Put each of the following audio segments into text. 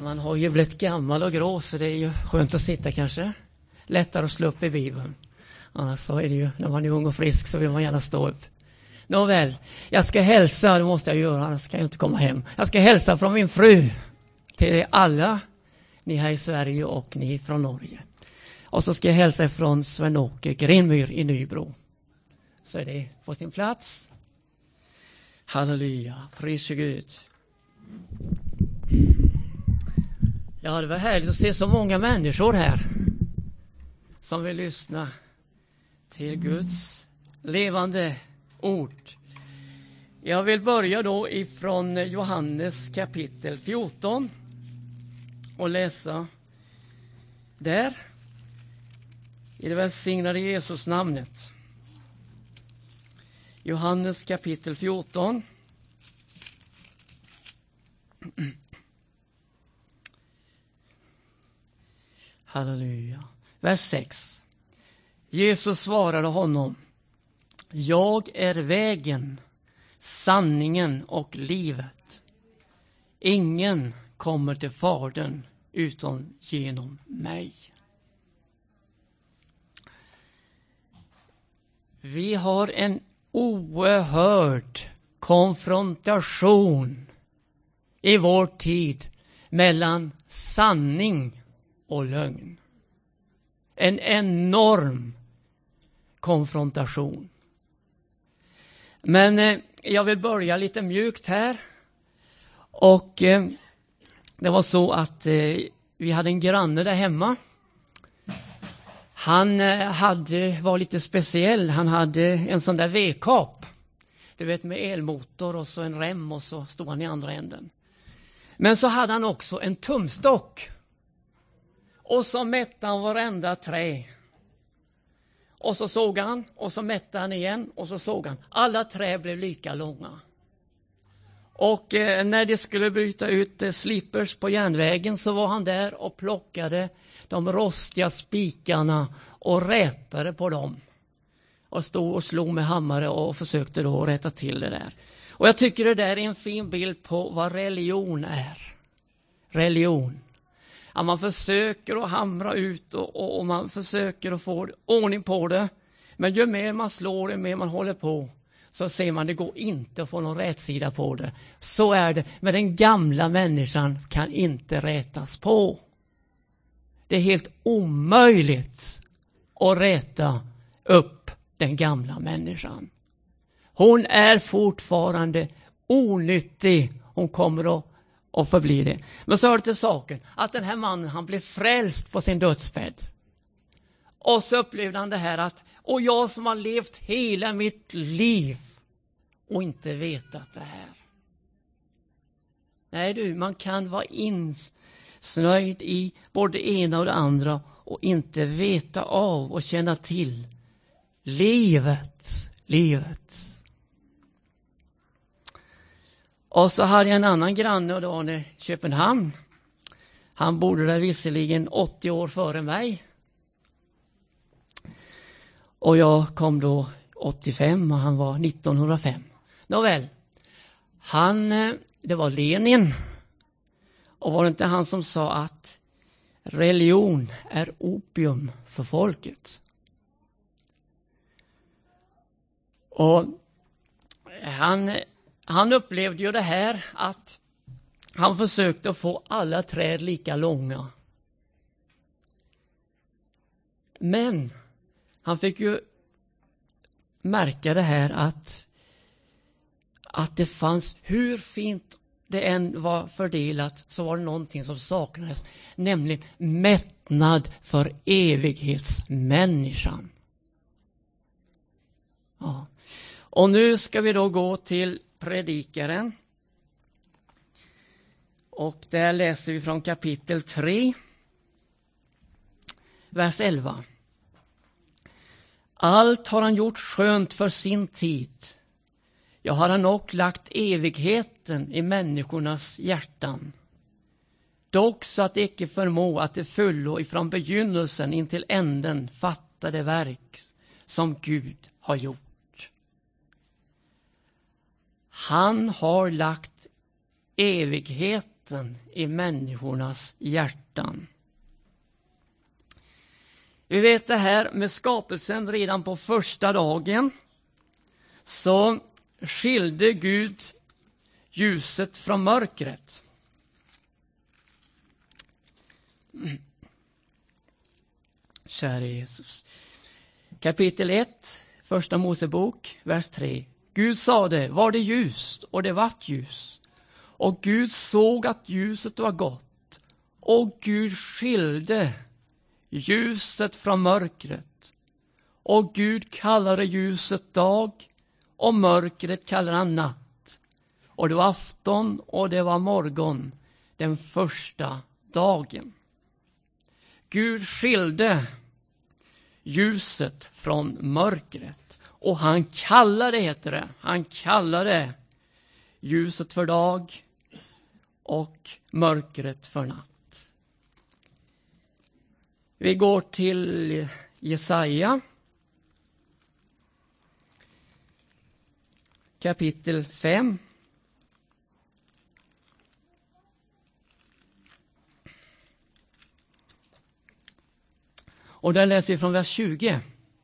Man har ju blivit gammal och grå, så det är ju skönt att sitta kanske. Lättare att slå upp i Bibeln. Annars så är det ju, när man är ung och frisk så vill man gärna stå upp. Nåväl, jag ska hälsa, det måste jag göra, annars kan jag inte komma hem. Jag ska hälsa från min fru till alla ni här i Sverige och ni från Norge. Och så ska jag hälsa från Sven-Åke Grenmyr i Nybro. Så är det på sin plats. Halleluja, pris Gud. Ja, det var härligt att se så många människor här som vill lyssna till Guds levande ord. Jag vill börja då ifrån Johannes kapitel 14 och läsa där i det välsignade Jesus namnet. Johannes kapitel 14. Halleluja. Vers 6. Jesus svarade honom: Jag är vägen, sanningen och livet. Ingen kommer till Fadern utom genom mig. Vi har en oerhörd konfrontation i vår tid mellan sanning och lögn. En enorm konfrontation. Men jag vill börja lite mjukt här. Och det var så att vi hade en granne där hemma. Han var lite speciell. Han hade en sån där V-kap. Du vet, med elmotor och så en rem, och så stod han i andra änden. Men så hade han också en tumstock. Och så mätte han varenda trä. Och så såg han, och så mätte han igen, och så såg han. Alla trä blev lika långa. Och när det skulle bryta ut slipers på järnvägen så var han där och plockade de rostiga spikarna och rätade på dem. Och stod och slog med hammare och försökte då rätta till det där. Och jag tycker det där är en fin bild på vad religion är. Religion. Ja, man försöker att hamra ut och man försöker att få ordning på det. Men ju mer man slår, ju mer man håller på, så ser man det går inte att få någon rätsida på det. Så är det. Men den gamla människan kan inte rätas på. Det är helt omöjligt att räta upp den gamla människan. Hon är fortfarande onyttig. Hon kommer att förbli det. Men så hör det till saken att den här mannen, han blev frälst på sin dödsbädd. Och så upplevde han det här att, och jag som har levt hela mitt liv och inte vetat det här. Nej du, man kan vara insnöjd i både det ena och det andra och inte veta av och känna till livet. Och så hade jag en annan granne, och det var i Köpenhamn. Han bodde där visserligen 80 år före mig. Och jag kom då 85 och han var 1905. Nåväl, det var Lenin. Och var det inte han som sa att religion är opium för folket? Och han upplevde ju det här att han försökte att få alla träd lika långa. Men han fick ju märka det här att det fanns, hur fint det än var fördelat, så var det någonting som saknades, nämligen mättnad för evighetsmänniskan. Ja. Och nu ska vi då gå till Predikaren. Och där läser vi från kapitel 3, vers 11. Allt har han gjort skönt för sin tid. Jag har han också lagt evigheten i människornas hjärtan. Dock så att det icke förmå att det fullo ifrån begynnelsen in till änden fatta det verk som Gud har gjort. Han har lagt evigheten roten i människornas hjärtan. Vi vet det här med skapelsen. Redan på första dagen så skilde Gud ljuset från mörkret. Kära Jesus. Kapitel 1, första Mosebok, vers 3. Gud sade, var det ljust, och det vart ljus. Och Gud såg att ljuset var gott. Och Gud skilde ljuset från mörkret. Och Gud kallade ljuset dag, och mörkret kallade han natt. Och det var afton och det var morgon, den första dagen. Gud skilde ljuset från mörkret. Och han kallade, heter det, han kallade ljuset för dag och mörkret för natt. Vi går till Jesaja. Kapitel 5. Och där läser vi från vers 20.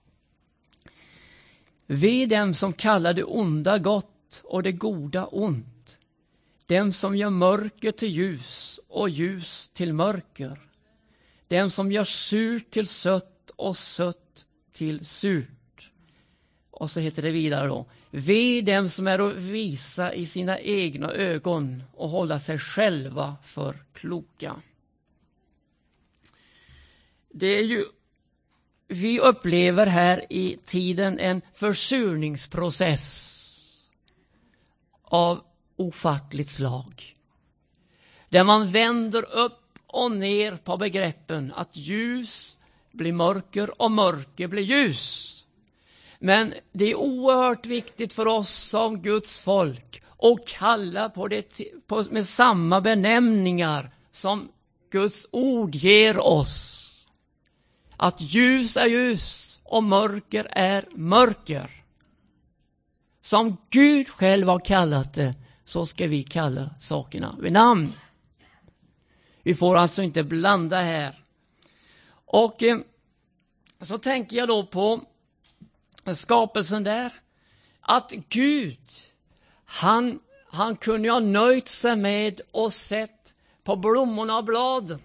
Vi dem som kallar det onda gott och det goda ont. Dem som gör mörker till ljus och ljus till mörker. Dem som gör surt till sött och sött till surt. Och så heter det vidare då. Vi dem som är att visa i sina egna ögon och hålla sig själva för kloka. Det är ju, vi upplever här i tiden en försurningsprocess av ofattligt slag. Där man vänder upp och ner på begreppen att ljus blir mörker och mörker blir ljus. Men det är oerhört viktigt för oss som Guds folk att kalla på det med samma benämningar som Guds ord ger oss. Att ljus är ljus och mörker är mörker. Som Gud själv har kallat det, så ska vi kalla sakerna vid namn. Vi får alltså inte blanda här. Och så tänker jag då på skapelsen där. Att Gud, han kunde ha nöjt sig med och sett på blommorna och bladen.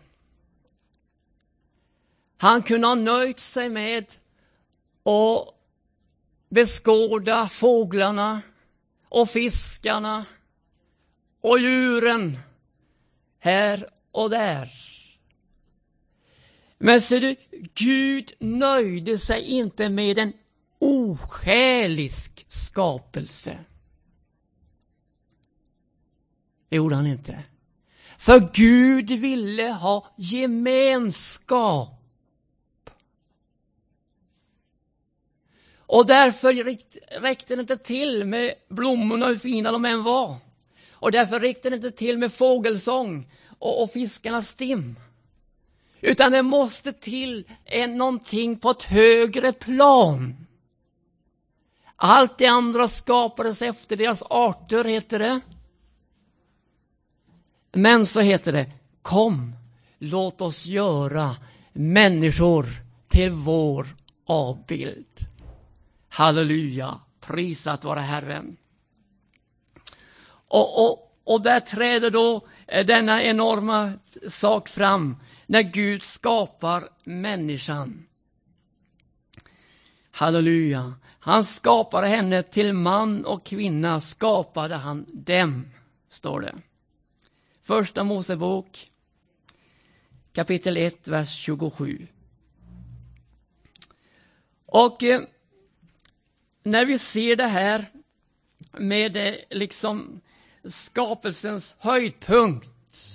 Han kunde ha nöjt sig med att beskåda fåglarna och fiskarna och djuren här och där. Men så du, Gud nöjde sig inte med en oskälisk skapelse. Det gjorde han inte. För Gud ville ha gemenskap. Och därför räckte det inte till med blommorna hur fina de än var. Och därför räckte det inte till med fågelsång och fiskarnas stim. Utan det måste till någonting på ett högre plan. Allt det andra skapades efter deras arter, heter det. Men så heter det, kom, låt oss göra människor till vår avbild. Halleluja, prisat vare Herren. Och där träder då denna enorma sak fram när Gud skapar människan. Halleluja. Han skapade henne till man och kvinna, skapade han dem, står det. Första Mosebok, kapitel 1, vers 27. Och när vi ser det här med liksom skapelsens höjdpunkt,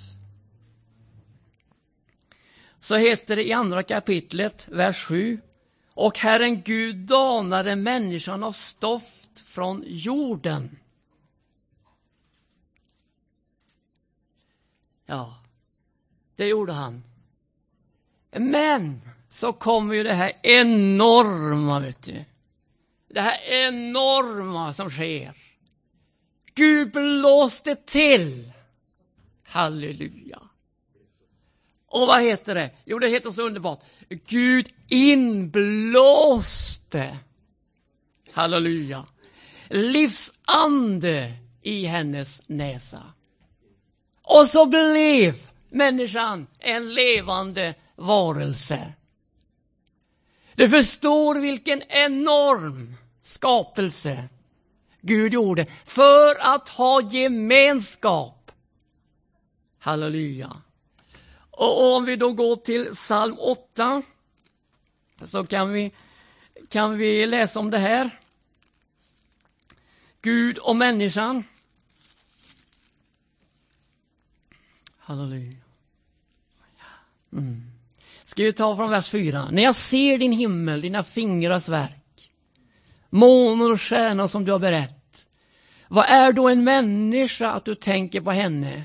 så heter det i andra kapitlet, vers 7. Och Herren Gud danade människan av stoft från jorden. Ja, det gjorde han. Men så kommer ju det här enorma, vet du. Det här enorma som sker. Gud blåste till. Halleluja. Och vad heter det? Jo, det heter så underbart. Gud inblåste, halleluja, livsande i hennes näsa. Och så blev människan en levande varelse. Du förstår vilken enorm skapelse Gud gjorde för att ha gemenskap. Halleluja. Och om vi då går till psalm 8 så kan vi läsa om det här. Gud och människan. Halleluja. Ska vi ta från vers 4. När jag ser din himmel, dina fingrars verk, månor och stjärnor som du har berett. Vad är då en människa att du tänker på henne?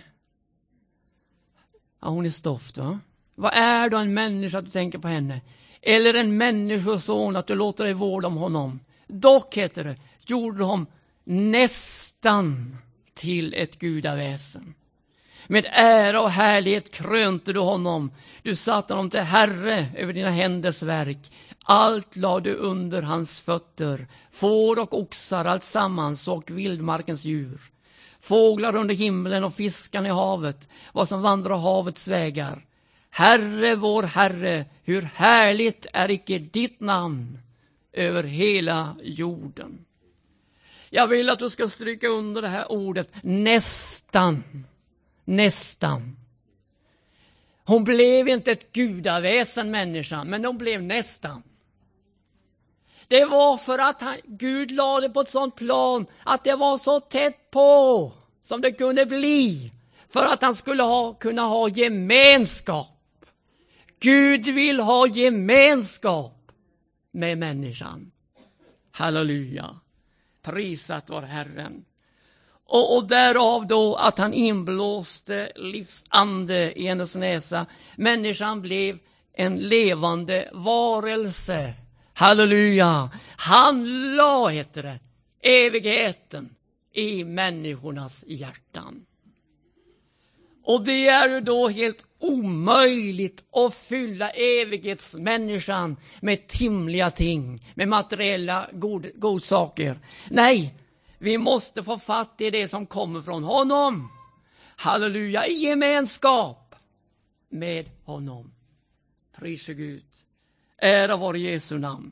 Ja, hon är stoft, va? Vad är då en människa att du tänker på henne? Eller en människoson att du låter dig vårda om honom? Dock, heter det, gjorde de honom nästan till ett gudaväsen. Med ära och härlighet krönte du honom. Du satte honom till herre över dina händers verk. Allt lade du under hans fötter. Får och oxar, allt sammans, och vildmarkens djur. Fåglar under himlen och fiskarna i havet, vad som vandrar havets vägar. Herre, vår Herre, hur härligt är icke ditt namn över hela jorden. Jag vill att du ska stryka under det här ordet nästan. Nästan. Hon blev inte ett gudaväsen människa, men hon blev nästan. Det var för att Gud lade på ett sånt plan att det var så tätt på som det kunde bli. För att han skulle kunna ha gemenskap. Gud vill ha gemenskap med människan. Halleluja. Prisat var Herren. Och därav då att han inblåste livsande i hennes näsa. Människan blev en levande varelse. Halleluja. Han la, heter det, evigheten i människornas hjärtan. Och det är ju då helt omöjligt att fylla evighetsmänniskan med timliga ting, med materiella godsaker. Nej, vi måste få fatt i det som kommer från honom. Halleluja, i gemenskap med honom. Pris Gud. Ära vare Jesu namn.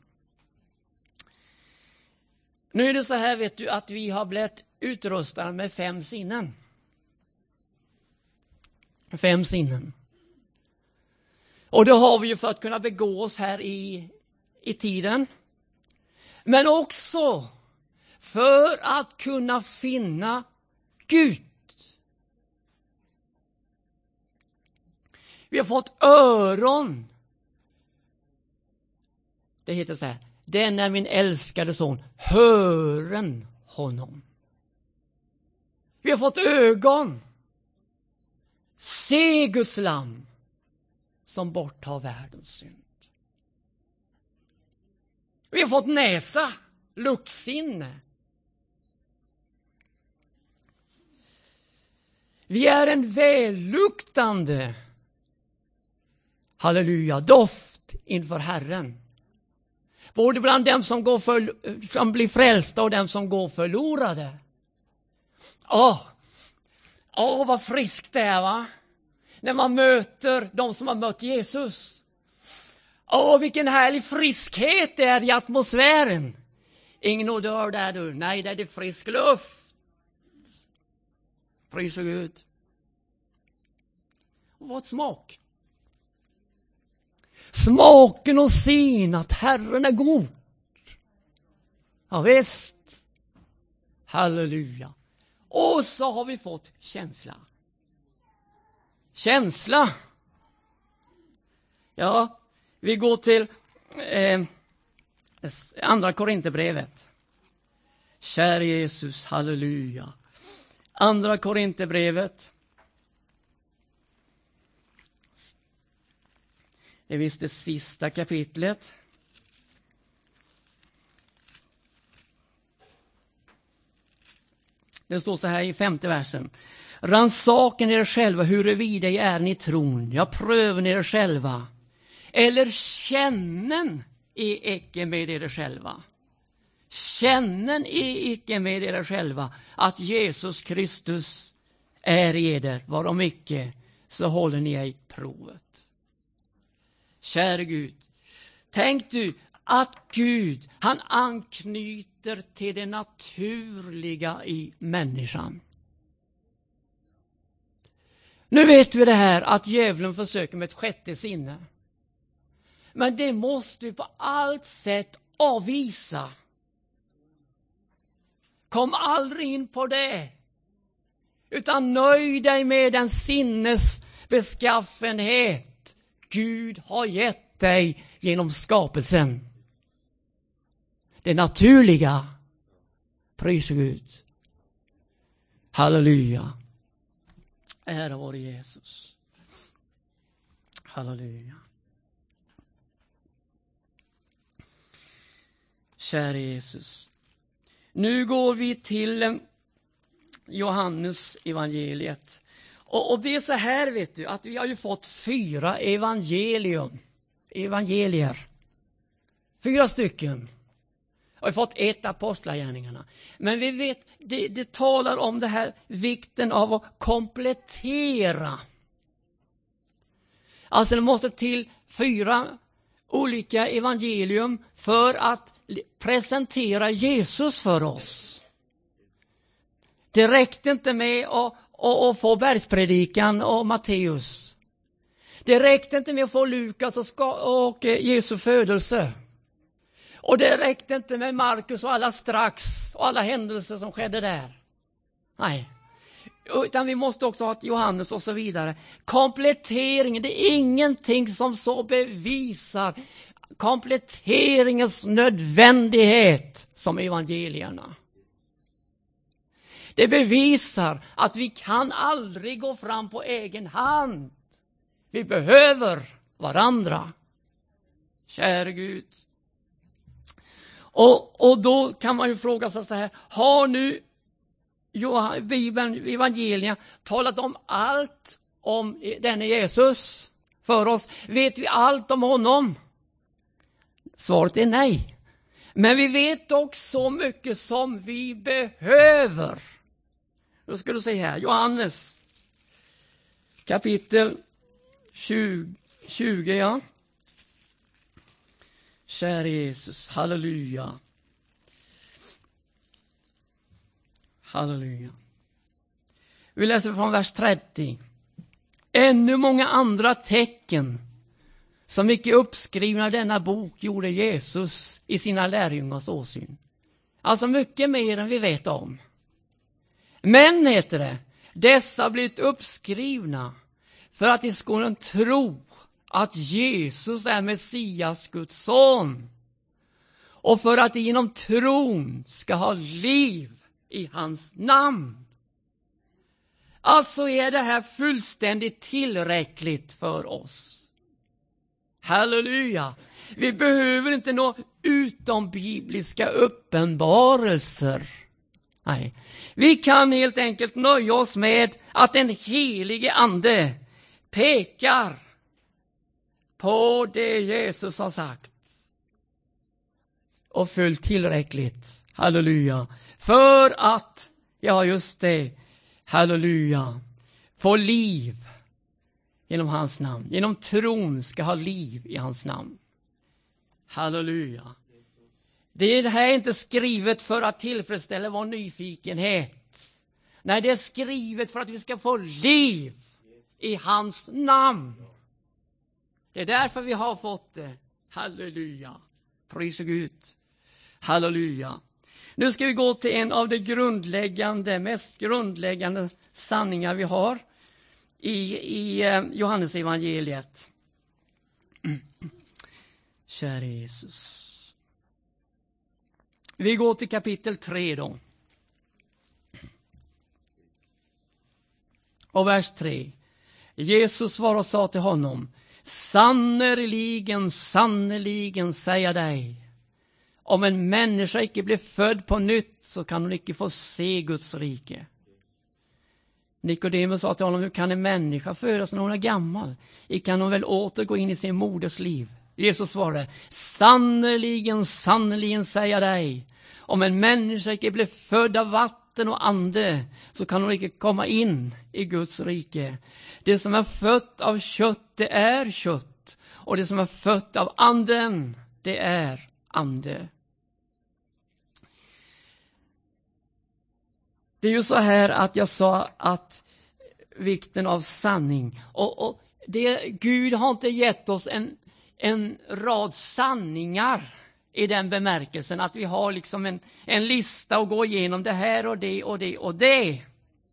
Nu är det så här, vet du, att vi har blivit utrustade med 5 sinnen. 5 sinnen. Och det har vi ju för att kunna begå oss här i tiden. Men också för att kunna finna Gud. Vi har fått öron. Det heter så här: den är min älskade son, hören honom. Vi har fått ögon. Se Guds lamm som borttar världens synd. Vi har fått näsa, luktsinne. Vi är en välluktande, halleluja, doft inför Herren. Både bland dem som blir frälsta och dem som går förlorade. Vad friskt det är, va? När man möter de som har mött Jesus. Vilken härlig friskhet det är i atmosfären. Ingen odör där, du. Nej, det är frisk luft. Pris och Gud. Och vad smak. Smaken och syn att Herren är god. Ja visst. Halleluja. Och så har vi fått känsla. Känsla. Ja, vi går till andra Korinthierbrevet. Kära Jesus, halleluja. Andra Korinthierbrevet. Det är visst det sista kapitlet. Det står så här i 5:e versen. Rannsaken er själva huruvida är ni tron. Jag prövar er själva. Eller kännen är icke med er själva. Kännen är icke med er själva att Jesus Kristus är i eder. Varom icke så håller ni ej provet. Kära Gud, tänk du att Gud, han anknyter till det naturliga i människan. Nu vet vi det här att djävulen försöker med ett sjätte sinne. Men det måste vi på allt sätt avvisa. Kom aldrig in på det. Utan nöj dig med den sinnesbeskaffenhet Gud har gett dig genom skapelsen. Det naturliga. Pris Gud. Halleluja. Ära vare Jesus. Halleluja. Kära Jesus. Nu går vi till Johannes evangeliet. Och det är så här, vet du, att vi har ju fått 4 evangelier. 4 stycken. Och vi har fått 1 apostlagärningarna. Men vi vet, det talar om det här vikten av att komplettera. Alltså det måste till 4 olika evangelium för att presentera Jesus för oss. Det räckte inte med att få bergspredikan och Matteus. Det räckte inte med att få Lukas och Jesu födelse. Och det räckte inte med Markus och alla strax och alla händelser som skedde där. Nej. Utan vi måste också ha Johannes och så vidare. Kompletteringen, det är ingenting som så bevisar kompletteringens nödvändighet som evangelierna. Det bevisar att vi kan aldrig gå fram på egen hand. Vi behöver varandra. Kära Gud. Och då kan man ju fråga sig så här. Har nu Bibeln, evangelierna talat om allt om denne Jesus för oss? Vet vi allt om honom? Svaret är nej. Men vi vet också mycket som vi behöver. Då ska du se här, Johannes kapitel 20, ja. Kära Jesus, halleluja. Halleluja. Vi läser från vers 30. Ännu många andra tecken som icke uppskrivna i denna bok gjorde Jesus i sina lärjungars åsyn. Alltså mycket mer än vi vet om. Men, heter det, dessa blivit uppskrivna för att de skulle tro att Jesus är Messias, Guds son. Och för att de genom tron ska ha liv i hans namn. Alltså är det här fullständigt tillräckligt för oss. Halleluja. Vi behöver inte nå utombibliska uppenbarelser. Nej. Vi kan helt enkelt nöja oss med att den helige ande pekar på det Jesus har sagt. Och fullt tillräckligt. Halleluja. För att, ja just det, halleluja, få liv genom hans namn. Genom tron ska ha liv i hans namn. Halleluja. Det här är inte skrivet för att tillfredsställa vår nyfikenhet. Nej, det är skrivet för att vi ska få liv i hans namn. Det är därför vi har fått det. Halleluja. Pris Gud. Halleluja. Nu ska vi gå till en av de mest grundläggande sanningar vi har i Johannes evangeliet. Kära Jesus. Vi går till kapitel 3 då. Och vers 3. Jesus svarade och sa till honom: sannerligen, sannerligen säger jag dig, Om en människa icke blir född på nytt så kan hon icke få se Guds rike. Nikodemus sa till honom, hur kan en människa födas när hon är gammal? Kan hon väl åter gå in i sin moders liv? Jesus svarade, sannerligen, sannerligen säger jag dig. Om en människa icke blir född av vatten och ande så kan hon icke komma in i Guds rike. Det som är fött av kött, det är kött. Och det som är fött av anden, det är ande. Det är ju så här att jag sa att vikten av sanning. Och Gud har inte gett oss en rad sanningar i den bemärkelsen att vi har liksom en lista och gå igenom det här och det och det och det.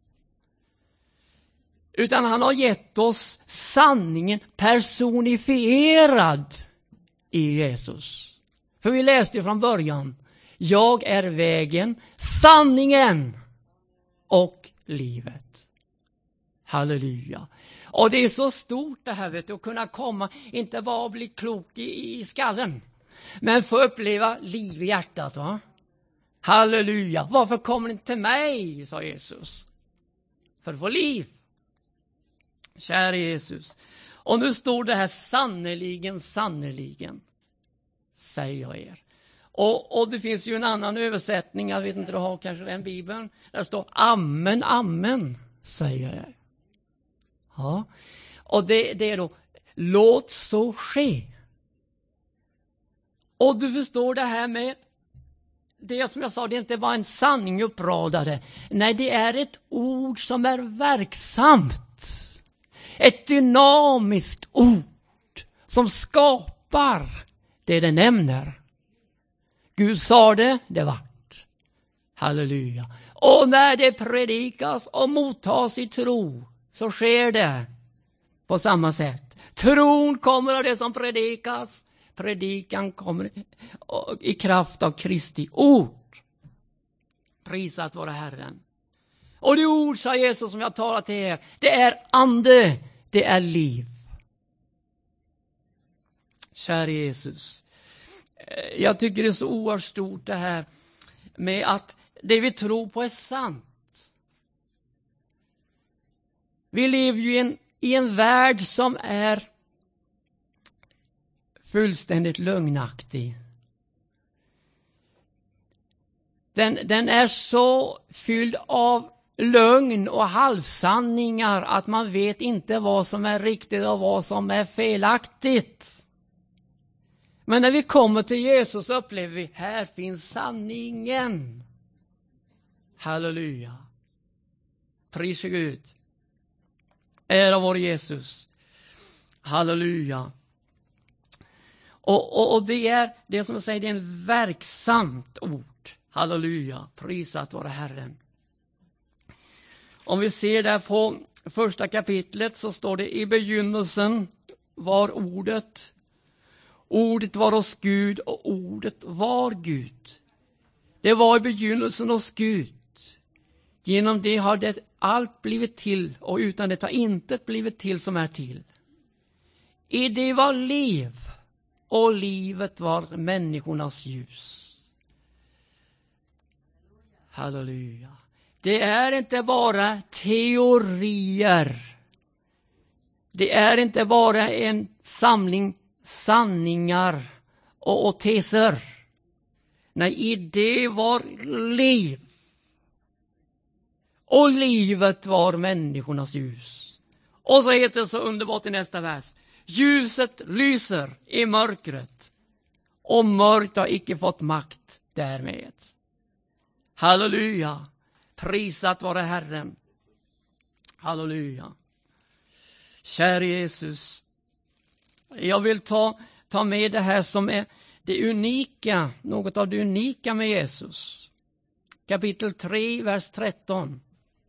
Utan han har gett oss sanningen personifierad i Jesus. För vi läste ju från början, jag är vägen, sanningen och livet. Halleluja. Och det är så stort det här, vet du, att kunna komma, inte bara bli klok i skallen, men få uppleva liv i hjärtat, va? Halleluja. Varför kommer ni till mig, sa Jesus? För att få liv. Kära Jesus. Och nu står det här sannerligen, sannerligen, säger jag er. Och det finns ju en annan översättning, jag vet inte, du har kanske den Bibeln, där det står amen, amen, säger jag. Ja. Och det är då, låt så ske. Och du förstår det här med, det som jag sa, det är inte bara en sanning uppradade. Nej, det är ett ord som är verksamt. Ett dynamiskt ord som skapar det den nämner. Gud sa det, det vart. Halleluja. Och när det predikas och mottas i tro så sker det på samma sätt. Tron kommer av det som predikas. Predikan kommer i kraft av Kristi ord. Prisat vare Herren. Och det ord, sa Jesus, som jag talar till er, det är ande, det är liv. Kära Jesus. Jag tycker det är så oerhört stort det här med att det vi tror på är sant. Vi lever ju i en värld som är fullständigt lögnaktig. Den är så fylld av lögn och halvsanningar att man vet inte vad som är riktigt och vad som är felaktigt. Men när vi kommer till Jesus upplever vi, här finns sanningen. Halleluja. Pris Gud. Ära vår Jesus. Halleluja. Och det är det som jag säger, det är en verksamt ord. Halleluja. Prisat vare Herren. Om vi ser där på första kapitlet så står det, i begynnelsen var ordet. Ordet var hos Gud och ordet var Gud. Det var i begynnelsen hos Gud. Genom det har det allt blivit till och utan det har intet blivit till som är till. I det var liv och livet var människornas ljus. Halleluja. Det är inte bara teorier. Det är inte bara en samling sanningar och teser. Nej, i det var liv. Och livet var människornas ljus. Och så heter det så underbart i nästa vers. Ljuset lyser i mörkret. Och mörkt har icke fått makt därmed. Halleluja. Prisat vare Herren. Halleluja. Kära Jesus. Jag vill ta med det här som är det unika. Något av det unika med Jesus. Kapitel 3, vers 13.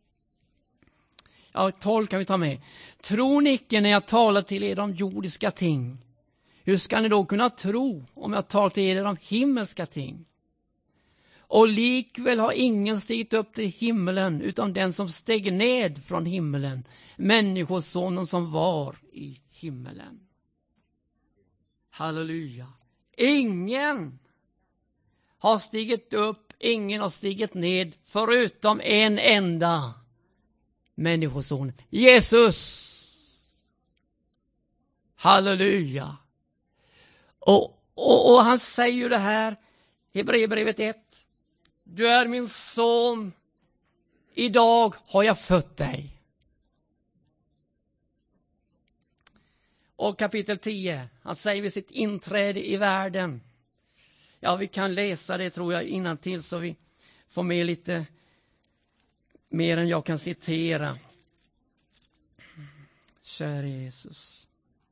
Ja, 12 kan vi ta med. Tror ni icke när jag talar till er om jordiska ting? Hur ska ni då kunna tro om jag talar till er om himmelska ting? Och likväl har ingen stigit upp till himmelen utan den som steg ned från himmelen, människosonen som var i himmelen. Halleluja. Ingen. har stigit upp, ingen har stigit ned, förutom en enda människoson, Jesus. Halleluja. Och han säger ju det här, Hebreerbrevet 1. Du är min son, idag har jag fött dig. Och kapitel 10, han säger vid sitt inträde i världen. Ja, vi kan läsa det tror jag innantill så vi får med lite mer än jag kan citera. Kära Jesus.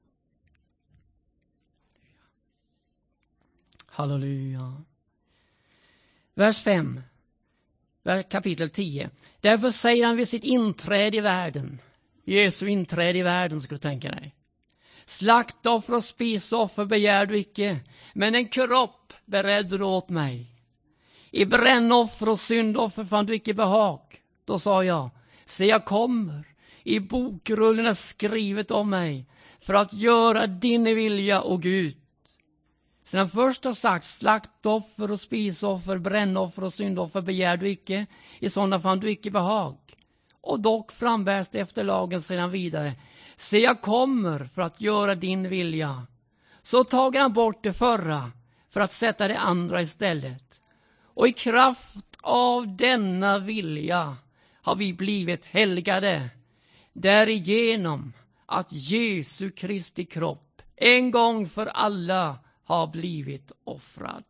Halleluja. Vers 5. Kapitel 10. Därför säger han vid sitt inträde i världen. Jesu inträde i världen skulle du tänka dig. Slaktoffer och spisoffer begär du icke, men en kropp beredde du åt mig. I brännoffer och syndoffer fann du icke behag. Då sa jag, se jag kommer. I bokrullen är skrivet om mig för att göra din vilja, o Gud. Sedan först har sagt, slaktoffer och spisoffer, brännoffer och syndoffer begär du icke. I sådana fann du icke behag. Och dock frambärs det efter lagen sedan vidare. Se jag kommer för att göra din vilja. Så tager han bort det förra för att sätta det andra istället. Och i kraft av denna vilja har vi blivit helgade. Därigenom att Jesu Kristi kropp en gång för alla har blivit offrad.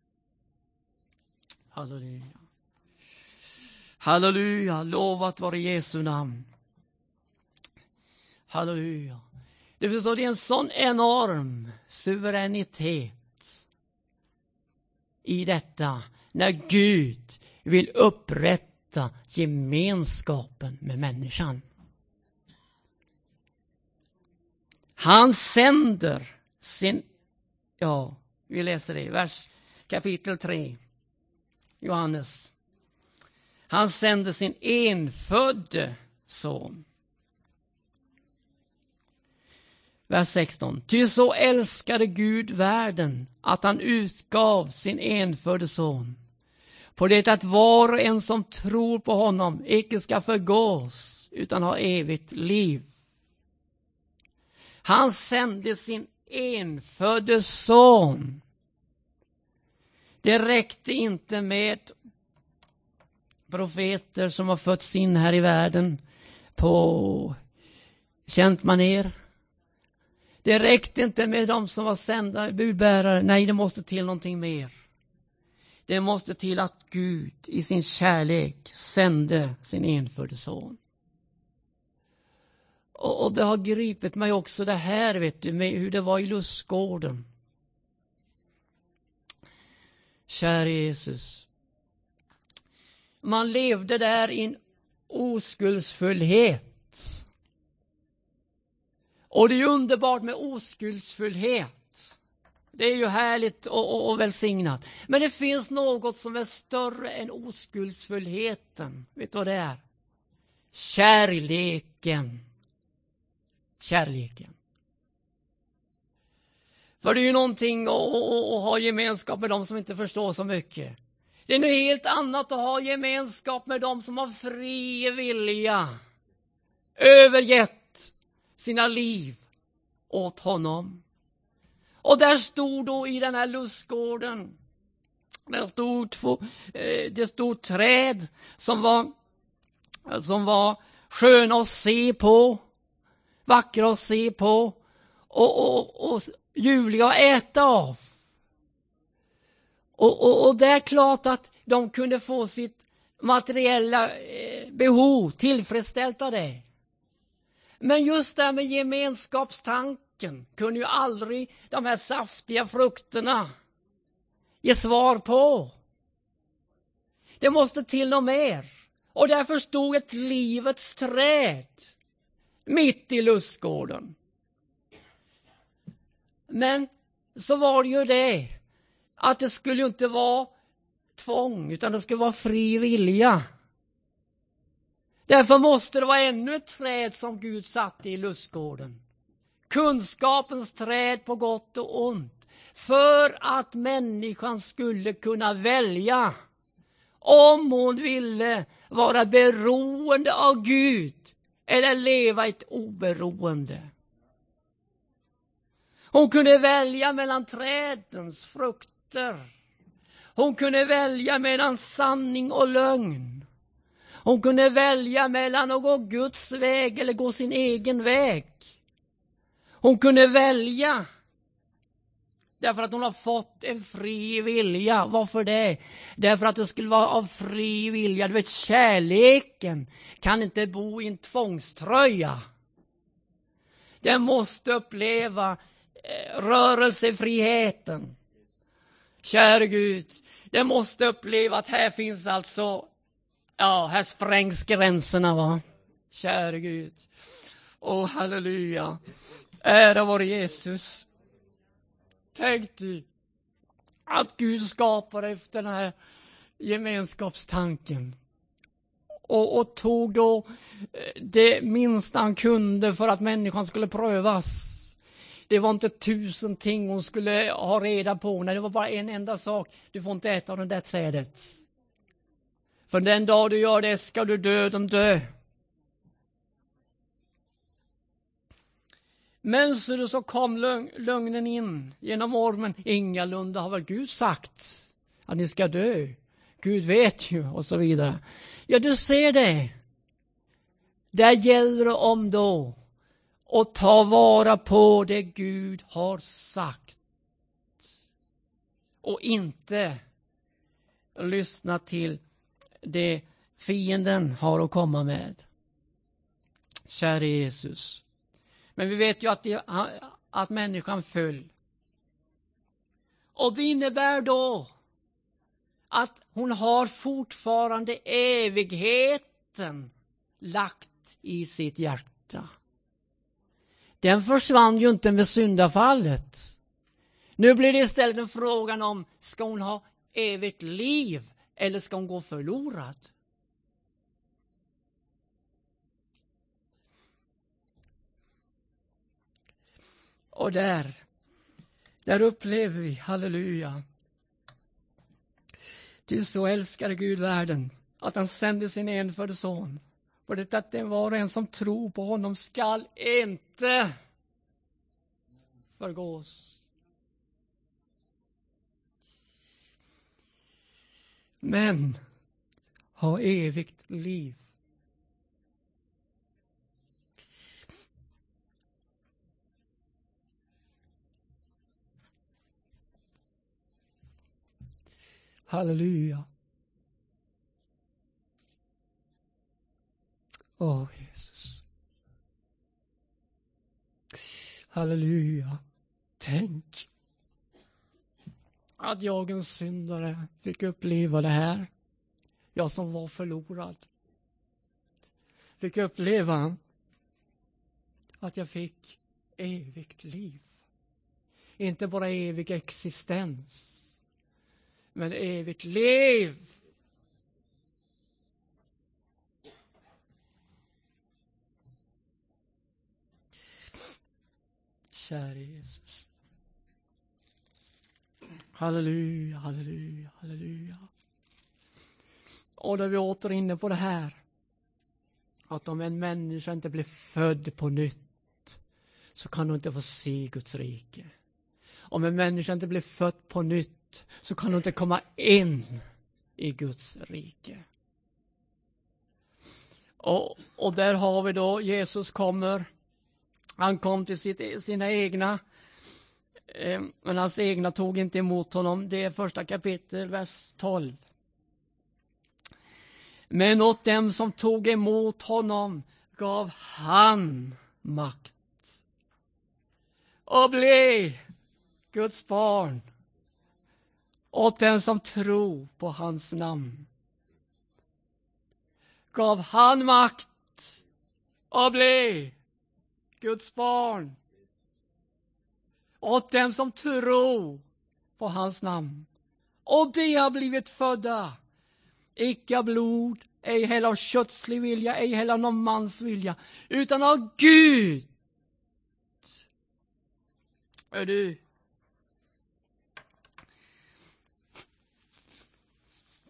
Halleluja. Halleluja, lovat vare Jesu namn. Halleluja. Det förstår, det är en sån enorm suveränitet i detta när Gud vill upprätta gemenskapen med människan. Han sänder sin, ja, vi läser det i vers kapitel 3, Johannes. Han sände sin enfödde son. Vers 16. Ty så älskade Gud världen att han utgav sin enfödde son. På det att var och en som tror på honom icke ska förgås utan ha evigt liv. Han sände sin enfödde son. Det räckte inte med profeter som har fötts in här i världen på känt maner. Det räckte inte med de som var sända budbärare. Nej, det måste till någonting mer. Det måste till att Gud i sin kärlek sände sin enfödde son. Och det har gripit mig också det här, vet du, med hur det var i lustgården. Kära Jesus. Man levde där i en oskuldsfullhet. Och det är underbart med oskuldsfullhet. Det är ju härligt och välsignat. Men det finns något som är större än oskuldsfullheten. Vet du vad det är? Kärleken. Kärleken. För det är ju någonting att ha gemenskap med dem som inte förstår så mycket. Det är något helt annat att ha gemenskap med dem som har fri vilja. Övergett sina liv åt honom. Och där stod då i den här lustgården. Det stod träd som var sköna att se på. Vackra att se på. Och ljuvliga att äta av. Och det är klart att de kunde få sitt materiella behov tillfredsställt av det. Men just det med gemenskapstanken kunde ju aldrig de här saftiga frukterna ge svar på. Det måste till något mer. Och därför stod ett livets träd mitt i lustgården. Men så var det ju det att det skulle ju inte vara tvång utan det skulle vara fri vilja. Därför måste det vara ännu ett träd som Gud satte i lustgården. Kunskapens träd på gott och ont. för att människan skulle kunna välja om hon ville vara beroende av Gud eller leva ett oberoende. Hon kunde välja mellan trädens frukter. Hon kunde välja mellan sanning och lögn. Hon kunde välja mellan att gå Guds väg eller gå sin egen väg. Hon kunde välja därför att hon har fått en fri vilja. Varför det? Därför att det skulle vara av fri vilja. Du vet, kärleken kan inte bo i en tvångströja. Den måste uppleva rörelsefriheten. Kära Gud, den måste uppleva att här finns alltså, här sprängs gränserna, va? Kära Gud. Åh, halleluja. Ära vår Jesus. Tänk dig att Gud skapar efter den här gemenskapstanken. Och tog då det minsta han kunde för att människan skulle prövas. Det var inte 1000 ting hon skulle ha reda på. Nej, det var bara en enda sak. Du får inte äta av det där trädet. För den dag du gör det ska du dö. Men så kom lögnen in genom ormen. Ingalunda har väl Gud sagt att ni ska dö. Gud vet ju, och så vidare. Ja, du ser det. Där gäller det om då och ta vara på det Gud har sagt. Och inte lyssna till det fienden har att komma med. Kära Jesus. Men vi vet ju att människan föll. Och det innebär då att hon har fortfarande evigheten lagt i sitt hjärta. Den försvann ju inte med syndafallet. Nu blir det istället en frågan om, ska hon ha evigt liv eller ska hon gå förlorad? Och där upplever vi, halleluja, till så älskar Gud världen att han sände sin enfödde son. Och det att den var en som tror på honom skall inte förgås. Men ha evigt liv. Halleluja. Åh, Jesus. Halleluja. Tänk att jag, en syndare, fick uppleva det här. Jag som var förlorad. Fick uppleva att jag fick evigt liv. Inte bara evig existens, men evigt liv. Kära Jesus. Halleluja, halleluja, halleluja. Och då är vi åter inne på det här. Att om en människa inte blir född på nytt så kan hon inte få se Guds rike. Om en människa inte blir född på nytt så kan hon inte komma in i Guds rike. Och där har vi då Jesus kommer. Han kom till sina egna. Men hans egna tog inte emot honom. Det är första kapitel, vers 12. Men åt dem som tog emot honom gav han makt. Och blev Guds barn. Åt den som tror på hans namn gav han makt och blev Guds barn. Åt dem som tror på hans namn. Och de har blivit födda. Icke av blod, ej heller av kötslig vilja, ej heller av någon mans vilja, utan av Gud. Är du?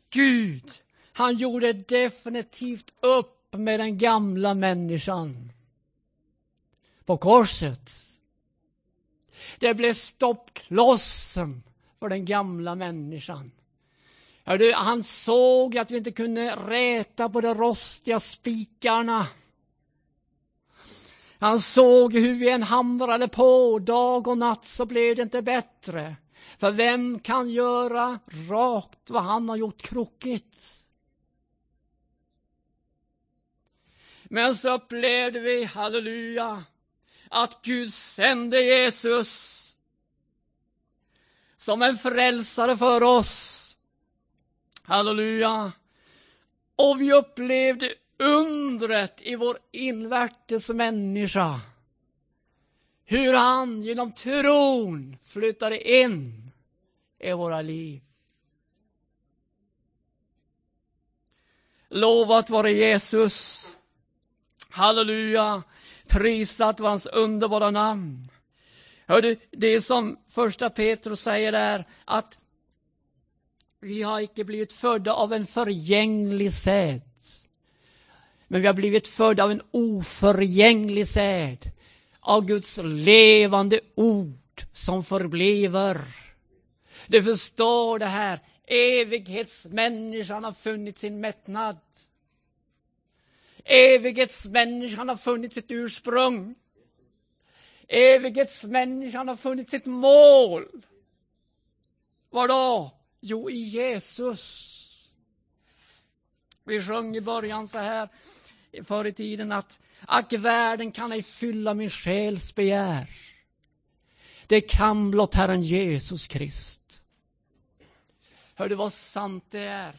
Gud, han gjorde definitivt upp med den gamla människan på korset. Det blev stoppklossen för den gamla människan. Han såg att vi inte kunde räta på de rostiga spikarna. Han såg hur vi än hamrade på dag och natt så blev det inte bättre. För vem kan göra rakt vad han har gjort krokigt? Men så upplevde vi, halleluja, att Gud sände Jesus som en frälsare för oss. Halleluja. Och vi upplevde undret i vår invärtes människa. Hur han genom tron flyttade in i våra liv. Lovat vare Jesus. Halleluja. Prisat var hans underbara namn. Hörde, det som första Petrus säger är att vi har inte blivit födda av en förgänglig säd. Men vi har blivit födda av en oförgänglig säd. Av Guds levande ord som förblever. Du förstår det här. Evighetsmänniskan har funnit sin mättnad. Evighetsmänniskan har funnit sitt ursprung. Evighetsmänniskan har funnit sitt mål. Vadå? Jo, i Jesus. Vi sjöng i början så här förr i tiden att världen kan ej fylla min själs begär. Det kan blott Herren Jesus Krist. Hör du vad sant det är?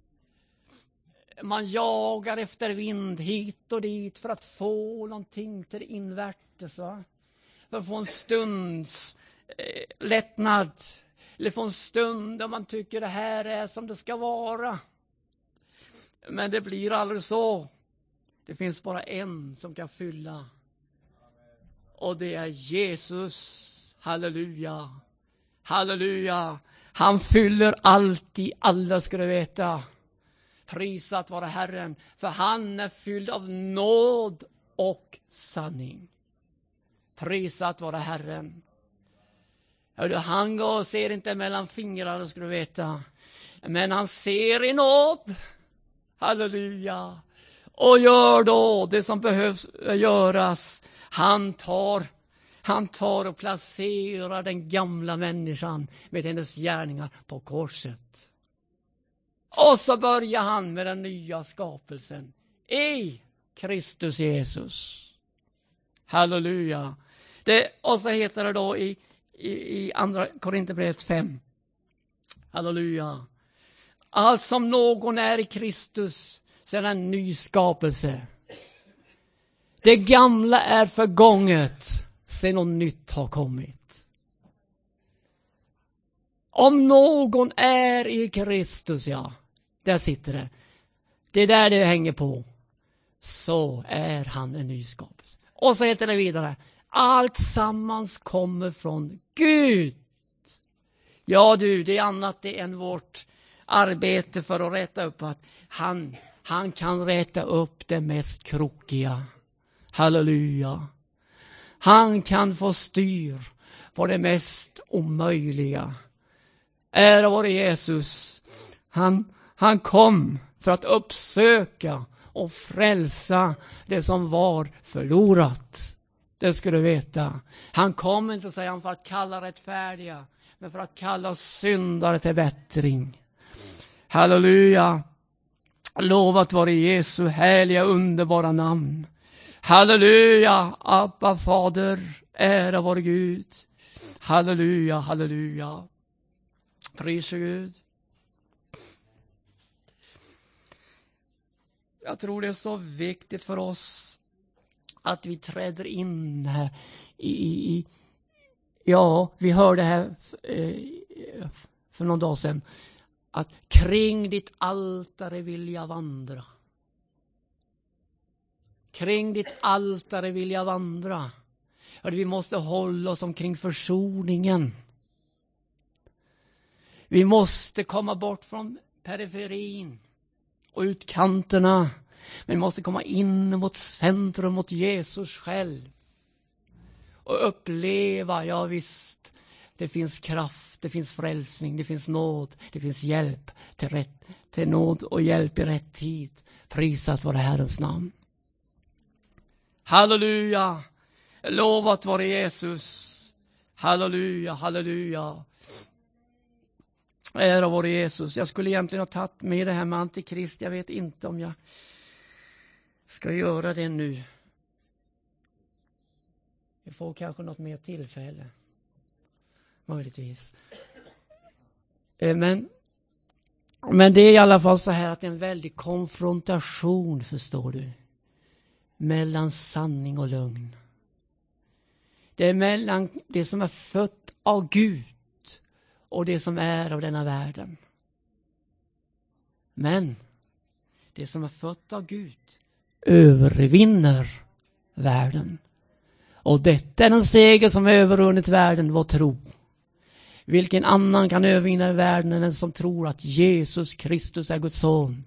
Man jagar efter vind hit och dit för att få någonting till invärtes, va? För att få en stunds lättnad. Eller få en stund där man tycker det här är som det ska vara. Men det blir aldrig så. Det finns bara en som kan fylla. Och det är Jesus. Halleluja. Halleluja. Han fyller alltid, alla ska du veta. Prisat vare Herren. För han är fylld av nåd och sanning. Prisat vare Herren. Han går och ser inte mellan fingrar, ska du veta. Men han ser i nåd. Halleluja. Och gör då det som behövs göras. Han tar och placerar den gamla människan med hennes gärningar på korset. Och så börjar han med den nya skapelsen i Kristus Jesus. Halleluja. Och så heter det då i andra Korinthierbrevet 5. Halleluja. Allt som någon är i Kristus så är en ny skapelse. Det gamla är förgånget sen något nytt har kommit. Om någon är i Kristus, ja, där sitter det. Det är där det hänger på. Så är han en ny skapelse. Och så heter det vidare. Allt sammans kommer från Gud. Ja du, det är annat än vårt arbete för att rätta upp att han kan rätta upp det mest krokiga. Halleluja. Han kan få styr på det mest omöjliga. Ära vare Jesus. Han kom för att uppsöka och frälsa det som var förlorat. Det ska du veta. Han kom inte, säger han, för att kalla rättfärdiga, men för att kalla syndare till bättring. Halleluja. Lovat vare Jesu härliga underbara namn. Halleluja. Abba Fader, ära vare Gud. Halleluja, halleluja. Pris Gud. Jag tror det är så viktigt för oss att vi träder in här ja, vi hörde här för någon dag sedan att kring ditt altare vill jag vandra. Kring ditt altare vill jag vandra. Vi måste hålla oss omkring försoningen. Vi måste komma bort från periferin och utkanterna. Men vi måste komma in mot centrum, mot Jesus själv. Och uppleva, ja visst, det finns kraft, det finns frälsning, det finns nåd, det finns hjälp till nåd och hjälp i rätt tid. Prisat vare Herrens namn. Halleluja! Lovat vare Jesus. Halleluja, halleluja. Ära vare Jesus. Jag skulle egentligen ha tagit med det här med antikrist. Jag vet inte om jag ska göra det nu. Vi får kanske något mer tillfälle. Möjligtvis. Men det är i alla fall så här att det är en väldig konfrontation, förstår du. Mellan sanning och lögn. Det är mellan det som är fött av Gud och det som är av denna världen. Men det som är fött av Gud övervinner världen. Och detta är den seger som övervunnit världen, vår tro. Vilken annan kan övervinna världen än den som tror att Jesus Kristus är Guds son?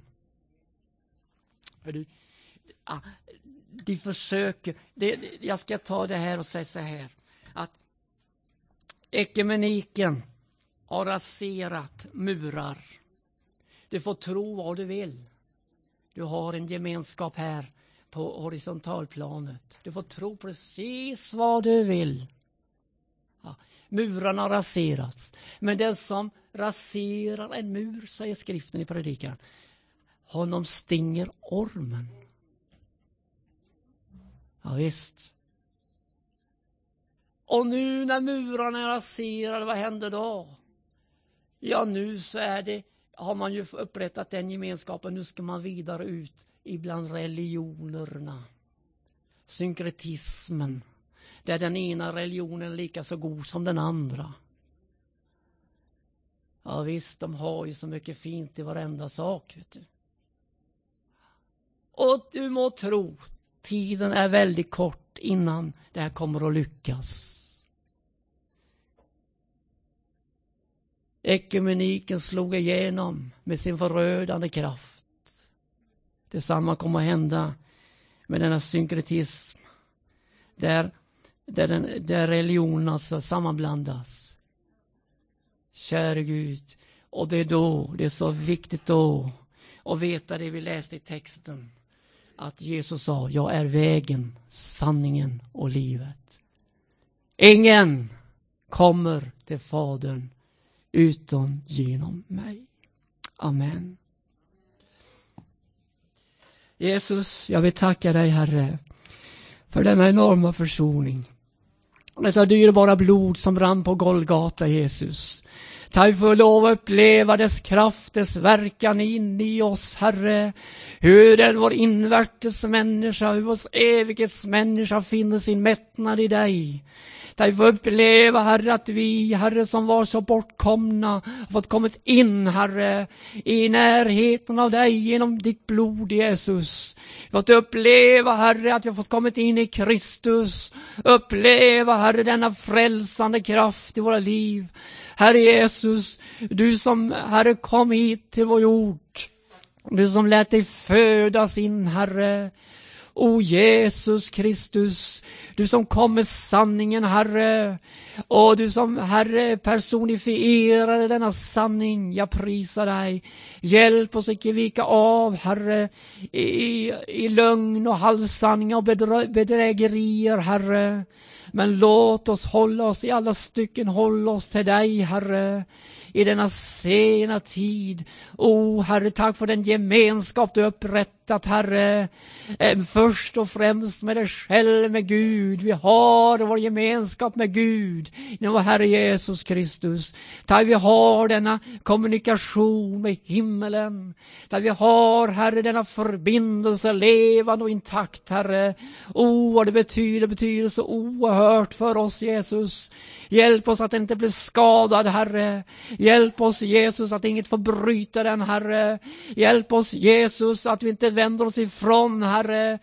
De försöker, jag ska ta det här och säga så här, att ekumeniken har raserat murar. Du får tro vad du vill. Du har en gemenskap här på horisontalplanet. Du får tro precis vad du vill. Ja, murarna har raserats. Men den som raserar en mur, säger skriften i predikan, honom stinger ormen. Ja visst. Och nu när murarna är raserade, vad händer då? Ja, nu så har man ju upprättat den gemenskapen. Nu ska man vidare ut ibland religionerna. Synkretismen. Där den ena religionen är lika så god som den andra. Ja visst, de har ju så mycket fint i varenda sak, vet du. Och du må tro, tiden är väldigt kort innan det här kommer att lyckas. Ekumeniken slog igenom med sin förödande kraft. Detsamma kommer att hända med denna synkretism. Där religionen alltså sammanblandas. Käre Gud. Och det är så viktigt då att veta det vi läste i texten. Att Jesus sa, jag är vägen, sanningen och livet. Ingen kommer till Fadern utom genom mig. Amen. Jesus, jag vill tacka dig, Herre, för denna enorma försoning. Detta dyrbara blod som rann på Golgata, Jesus. Ta för lov att uppleva dess kraft, dess verkan in i oss, Herre. Hur den vår invärtes människa, hur vår evighetsmänniska finner sin mättnad i dig. Ta för uppleva, Herre, att vi, Herre, som var så bortkomna, har fått kommit in, Herre, i närheten av dig genom ditt blod, Jesus. Vi har fått uppleva, Herre, att vi har fått kommit in i Kristus. Uppleva, Herre, denna frälsande kraft i våra liv. Herre Jesus, du som, Herre, kom hit till vår jord. Du som lät dig födas in, Herre. O Jesus Kristus, du som kom med sanningen, Herre. Och du som, Herre, personifierade denna sanning. Jag prisar dig. Hjälp oss icke vika av, Herre, i lögn och halvsanningar och bedrägerier, Herre. Men låt oss hålla oss i alla stycken, hålla oss till dig, Herre, i denna sena tid. Herre, tack för den gemenskap du upprättat, Herre. Först och främst med dig själv, med Gud. Vi har vår gemenskap med Gud, genom vår Herre Jesus Kristus. Tack, vi har denna kommunikation med himmelen. Tack, vi har, Herre, denna förbindelse levande och intakt, Herre. Vad det betyder så oerhört för oss, Jesus. Hjälp oss att inte bli skadad, Herre. Hjälp oss, Jesus, att inget får bryta den, Herre. Hjälp oss, Jesus, att vi inte vänder oss ifrån, Herre.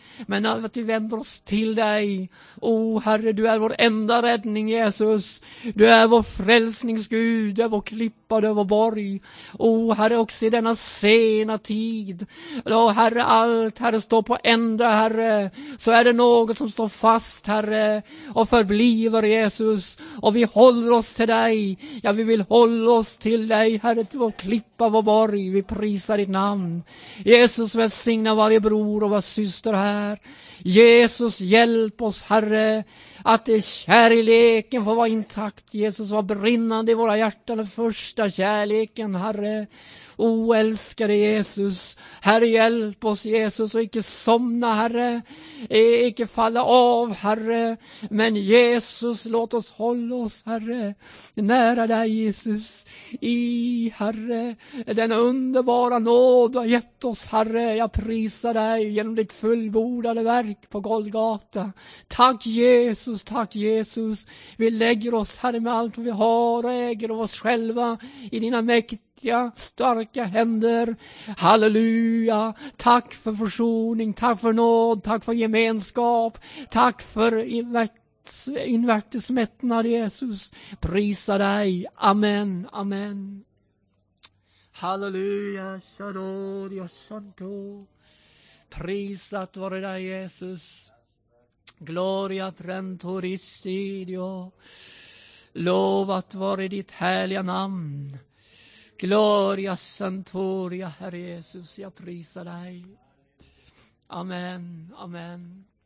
men att vi vänder oss till dig. Herre, du är vår enda räddning, Jesus. Du är vår frälsningsgud, du är vår klippa, du är vår borg. Herre, också i denna sena tid. Herre, allt, Herre, står på ända, Herre. Så är det något som står fast, Herre, och förbliver, Jesus. Och vi håller oss till dig. Ja, vi vill hålla oss till dig, Herre, till vår klippa, vår borg. Vi prisar ditt namn. Jesus, välsigna varje bror och var syster här. Jesus, hjälp oss, Herre, att det kärleken får vara intakt. Jesus, var brinnande i våra hjärtan, den första kärleken, Herre. Älskade Jesus, Herre, hjälp oss, Jesus, och icke somna, Herre, icke falla av, Herre, men Jesus, låt oss hålla oss, Herre, nära dig, Jesus, i, Herre, den underbara nåd du har gett oss, Herre. Jag prisar dig genom ditt fullbordade verk på Golgata. Tack Jesus, tack Jesus. Vi lägger oss, Herre, med allt vad vi har och äger av oss själva i dina mäktiga, starka händer. Halleluja. Tack för försoning, tack för nåd, tack för gemenskap, tack för invärtes mättnad, Jesus. Prisa dig. Amen, amen. Halleluja. Shadoria Santo. Prisat vare dig, Jesus. Gloria Prentorissidio. Lovat vare ditt härliga namn. Gloria Santoria, Herre Jesus, jag prisar dig. Amen, amen.